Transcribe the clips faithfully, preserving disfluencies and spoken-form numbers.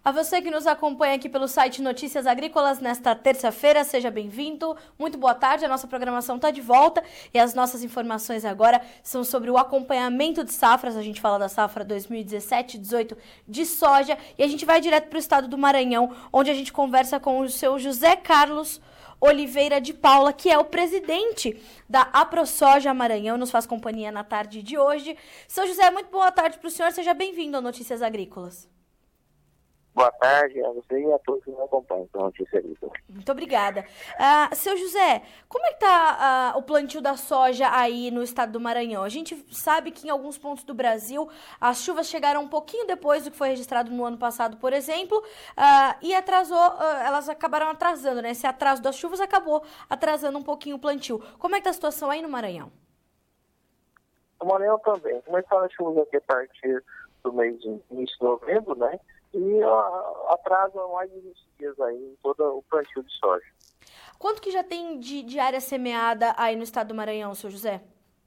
A você que nos acompanha aqui pelo site Notícias Agrícolas nesta terça-feira, seja bem-vindo. Muito boa tarde, a nossa programação está de volta e as nossas informações agora são sobre o acompanhamento de safras. A gente fala da safra dois mil e dezessete dezoito de soja e a gente vai direto para o estado do Maranhão, onde a gente conversa com o seu José Carlos Oliveira de Paula, que é o presidente da AproSoja Maranhão, nos faz companhia na tarde de hoje. Seu José, muito boa tarde para o senhor, seja bem-vindo ao Notícias Agrícolas. Boa tarde a você e a todos que me acompanham pela Notícia Agrícola. Muito obrigada. Uh, seu José, como é que está uh, o plantio da soja aí no estado do Maranhão? A gente sabe que em alguns pontos do Brasil as chuvas chegaram um pouquinho depois do que foi registrado no ano passado, por exemplo, uh, e atrasou, uh, elas acabaram atrasando, né? Esse atraso das chuvas acabou atrasando um pouquinho o plantio. Como é que está a situação aí no Maranhão? O Maranhão também. Começaram as chuvas aqui a partir do mês de início de novembro, né? E uh, atrasa mais de vinte dias aí em todo o plantio de soja. Quanto que já tem de, de área semeada aí no estado do Maranhão, seu José?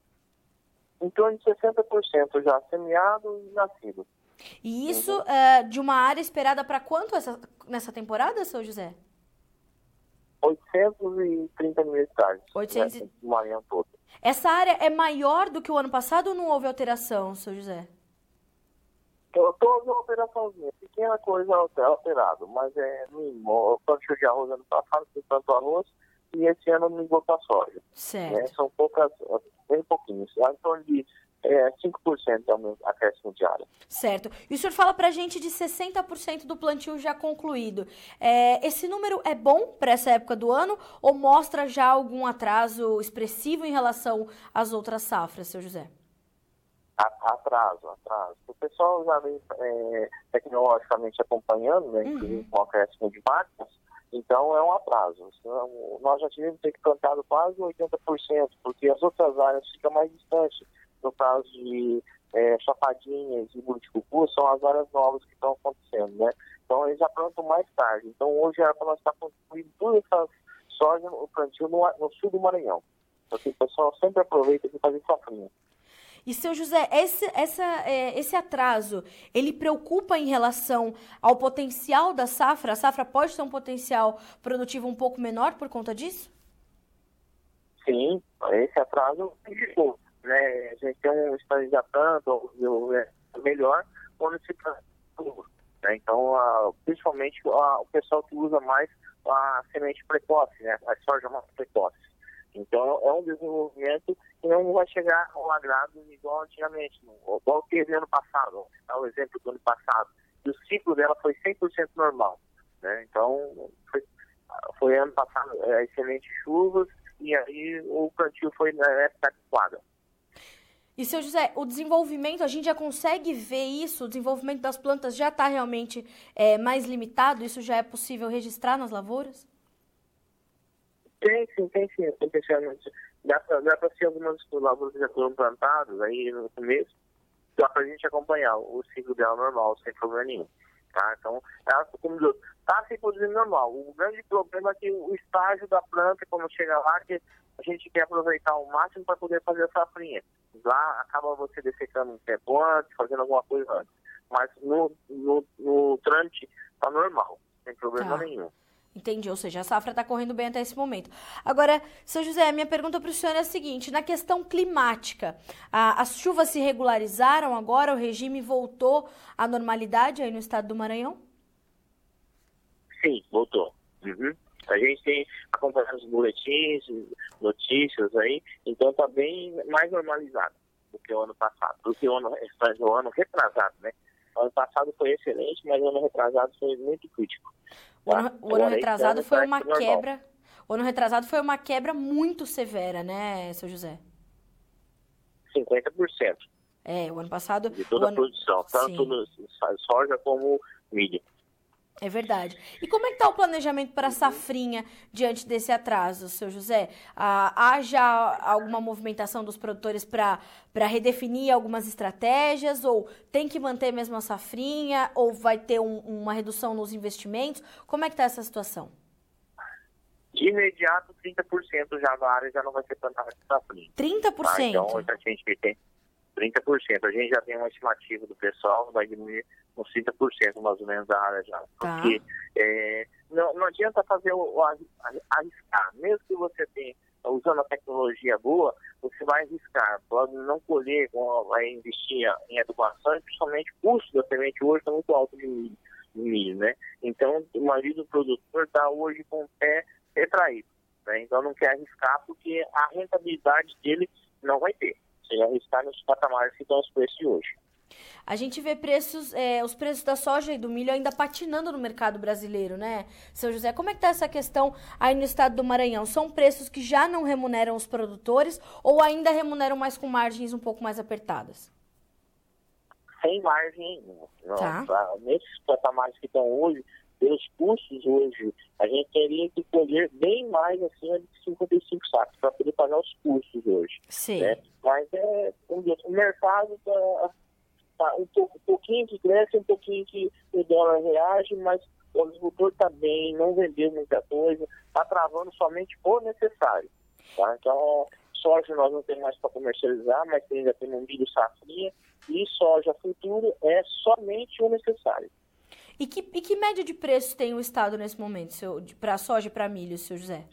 Em torno de sessenta por cento já semeado e nascido. E isso uhum. uh, de uma área esperada para quanto essa, nessa temporada, seu José? oitocentos e trinta mil hectares. oitocentos... Né, no Maranhão todo. Essa área é maior do que o ano passado ou não houve alteração, seu José? Toda uma operaçãozinha, pequena coisa alterada, mas é mínimo. O plantio de arroz ano passado foi tanto arroz e esse ano migrou para soja. Certo. É, são poucas, bem pouquinhos, em torno de é, cinco por cento de acréscimo de área. Certo. E o senhor fala para a gente de sessenta por cento do plantio já concluído. É, esse número é bom para essa época do ano ou mostra já algum atraso expressivo em relação às outras safras, seu José? Atraso, atraso. O pessoal já vem é, tecnologicamente acompanhando, né, uhum. com o acréscimo de máquinas, então é um atraso. Então, nós já tivemos que ter plantado quase oitenta por cento, porque as outras áreas ficam mais distantes. No caso de é, chapadinhas e buriticucu, são as áreas novas que estão acontecendo, né? Então eles já plantam mais tarde. Então hoje era para nós estar construindo toda essa soja, o plantio no, no sul do Maranhão. Porque o pessoal sempre aproveita para fazer safrinha. E, seu José, esse, essa, é, esse atraso, ele preocupa em relação ao potencial da safra? A safra pode ter um potencial produtivo um pouco menor por conta disso? Sim, esse atraso indicou, né? A gente tem um estagiário tanto, melhor, quando se planta, né? Então, a, principalmente a, o pessoal que usa mais a semente precoce, né? A soja mais precoce. Então, é um desenvolvimento que não vai chegar ao agrado igual antigamente, igual teve no ano passado. É o exemplo do ano passado. E o ciclo dela foi cem por cento normal, né? Então, foi, foi ano passado é, excelentes chuvas e aí o plantio foi na época adequada. E, seu José, o desenvolvimento, a gente já consegue ver isso? O desenvolvimento das plantas já está realmente é, mais limitado? Isso já é possível registrar nas lavouras? Tem sim, tem sim, potencialmente. Dá para ser algumas lavouras que já foram plantadas aí no começo, dá para a gente acompanhar o ciclo dela normal, sem problema nenhum. Tá? Então, ela está se produzindo normal. O grande problema é que o estágio da planta, quando chega lá, que a gente quer aproveitar o máximo para poder fazer a safrinha. Lá acaba você dessecando um tempo antes, fazendo alguma coisa antes. Mas no, no, no trâmite está normal, sem problema tá. nenhum. Entendi, ou seja, a safra está correndo bem até esse momento. Agora, seu José, a minha pergunta para o senhor é a seguinte, na questão climática, a, as chuvas se regularizaram agora, o regime voltou à normalidade aí no estado do Maranhão? Sim, voltou. Uhum. A gente tem acompanhado os boletins, notícias aí, então está bem mais normalizado do que o ano passado, do que o ano, o ano retrasado, né? O ano passado foi excelente, mas o ano retrasado foi muito crítico. O ano, o ano retrasado foi uma quebra. O ano retrasado foi uma quebra muito severa, né, seu José? cinquenta por cento. É, o ano passado. De toda a ano... produção, tanto no soja como milho. É verdade. E como é que está o planejamento para a safrinha diante desse atraso, seu José? Ah, há já alguma movimentação dos produtores para para redefinir algumas estratégias? Ou tem que manter mesmo a safrinha? Ou vai ter um, uma redução nos investimentos? Como é que está essa situação? De imediato, trinta por cento já da área já não vai ser plantada de safrinha. trinta por cento? Tá? Então, a gente tem trinta por cento. A gente já tem uma estimativa do pessoal, vai diminuir uns trinta por cento mais ou menos da área já. Tá. Porque é, não, não adianta fazer o, o arriscar. Mesmo que você tenha, usando a tecnologia boa, você vai arriscar. Pode não colher, vai investir em adubação, e principalmente o custo da semente hoje está muito alto de milho, de milho, né? Então, o marido do produtor está hoje com o pé retraído, né? Então, não quer arriscar porque a rentabilidade dele não vai ter. Se arriscar nos patamares que estão os preços de hoje. A gente vê preços, é, os preços da soja e do milho ainda patinando no mercado brasileiro, né, seu José? Como é que está essa questão aí no estado do Maranhão? São preços que já não remuneram os produtores ou ainda remuneram mais com margens um pouco mais apertadas? Sem margem ainda. Tá. Tá? Nesses patamares que estão hoje, pelos custos hoje, a gente teria que colher bem mais acima de cinquenta e cinco sacos para poder pagar os custos hoje. Sim. Né? Mas é, o mercado está tá, um, um pouquinho que cresce, um pouquinho que o dólar reage, mas o agricultor está bem, não vendeu muita coisa, está travando somente o necessário. Tá? Então, soja nós não temos mais para comercializar, mas ainda temos um milho safrinha, e soja futuro é somente o necessário. E que, e que média de preço tem o estado nesse momento, para soja e para milho, seu José?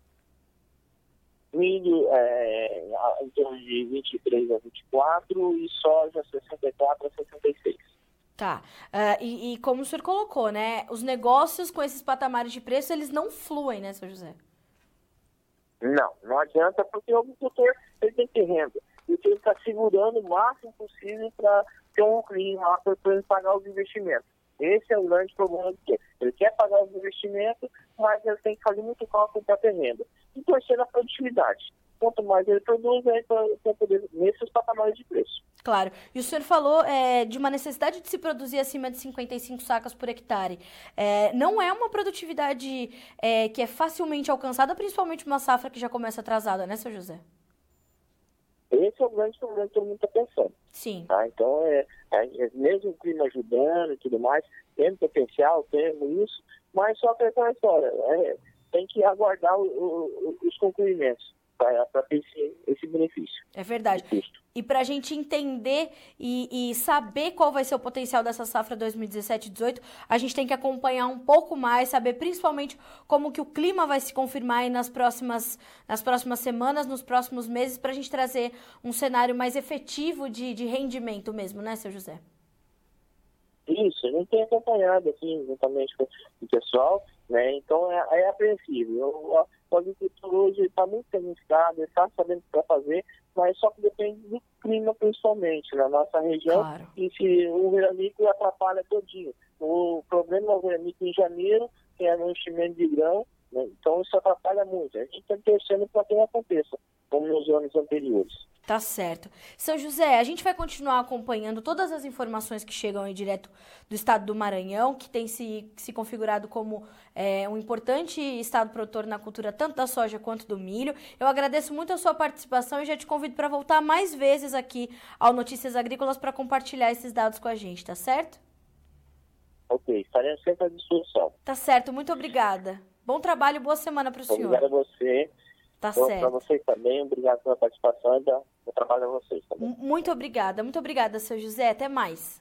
Milho é, em torno de vinte e três a vinte e quatro e soja sessenta e quatro a sessenta e seis. Tá. Uh, e, e como o senhor colocou, né? Os negócios com esses patamares de preço, eles não fluem, né, seu José? Não, não adianta porque o agricultor ele tem que ter renda. E ele está segurando o máximo possível para ter um clima lá para ele pagar os investimentos. Esse é o grande problema dele. Ele quer pagar os investimentos, mas ele tem que fazer muito cálculo para ter renda. E torcer na produtividade. Quanto mais ele produz, é para poder nesses patamares de preço. Claro. E o senhor falou é, de uma necessidade de se produzir acima de cinquenta e cinco sacas por hectare. É, não é uma produtividade é, que é facilmente alcançada, principalmente uma safra que já começa atrasada, né, seu José? Esse é o grande problema que todo mundo está pensando. Sim. Tá? Então, é, é, mesmo o clima ajudando e tudo mais, tendo potencial, tendo isso, mas só que é aquela história, é, tem que aguardar o, o, os concluímentos para ter esse, esse benefício. É verdade. E para a gente entender e, e saber qual vai ser o potencial dessa safra dois mil e dezessete dezoito, a gente tem que acompanhar um pouco mais, saber principalmente como que o clima vai se confirmar aí nas próximas, nas próximas semanas, nos próximos meses, para a gente trazer um cenário mais efetivo de, de rendimento mesmo, né, seu José? Isso, a gente tem acompanhado assim, juntamente com o pessoal, né? Então é, é apreensível. O, o agricultor hoje está muito planificado, ele está sabendo o que vai fazer, mas só que depende do clima principalmente na nossa região. Claro. E se o veranico atrapalha todinho. O problema é o veranico em janeiro, que é no enchimento de grão, né? Então isso atrapalha muito. A gente está torcendo para que não aconteça, como nos anos anteriores. Tá certo. Seu José, a gente vai continuar acompanhando todas as informações que chegam aí direto do estado do Maranhão, que tem se, se configurado como é, um importante estado produtor na cultura tanto da soja quanto do milho. Eu agradeço muito a sua participação e já te convido para voltar mais vezes aqui ao Notícias Agrícolas para compartilhar esses dados com a gente, tá certo? Ok, estaremos sempre à disposição. Tá certo, muito obrigada. Bom trabalho e boa semana para o senhor. Obrigado a você. Tá Bom, certo. para vocês também, obrigado pela participação e bom trabalho a vocês também. Muito obrigada, muito obrigada, seu José. Até mais.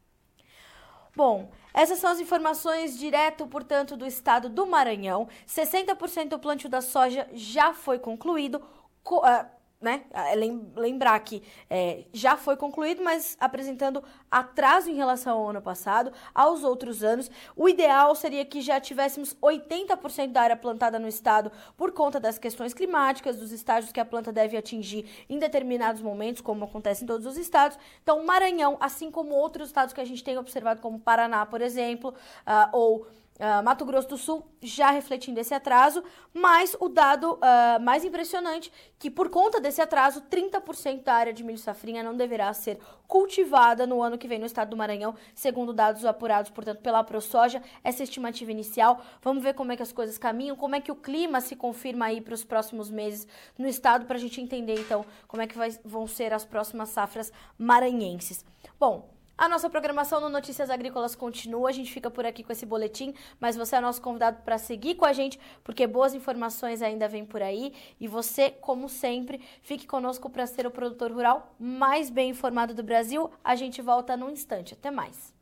Bom, essas são as informações direto, portanto, do estado do Maranhão. sessenta por cento do plantio da soja já foi concluído. Co uh, né? Lembrar que é, já foi concluído, mas apresentando atraso em relação ao ano passado, aos outros anos. O ideal seria que já tivéssemos oitenta por cento da área plantada no estado por conta das questões climáticas, dos estágios que a planta deve atingir em determinados momentos, como acontece em todos os estados. Então, o Maranhão, assim como outros estados que a gente tem observado, como Paraná, por exemplo, uh, ou Uh, Mato Grosso do Sul já refletindo esse atraso, mas o dado uh, mais impressionante que por conta desse atraso, trinta por cento da área de milho safrinha não deverá ser cultivada no ano que vem no estado do Maranhão, segundo dados apurados, portanto, pela ProSoja, essa estimativa inicial. Vamos ver como é que as coisas caminham, como é que o clima se confirma aí para os próximos meses no estado, para a gente entender, então, como é que vai, vão ser as próximas safras maranhenses. Bom, A nossa programação no Notícias Agrícolas continua, a gente fica por aqui com esse boletim, mas você é nosso convidado para seguir com a gente, porque boas informações ainda vêm por aí. E você, como sempre, fique conosco para ser o produtor rural mais bem informado do Brasil. A gente volta num instante. Até mais.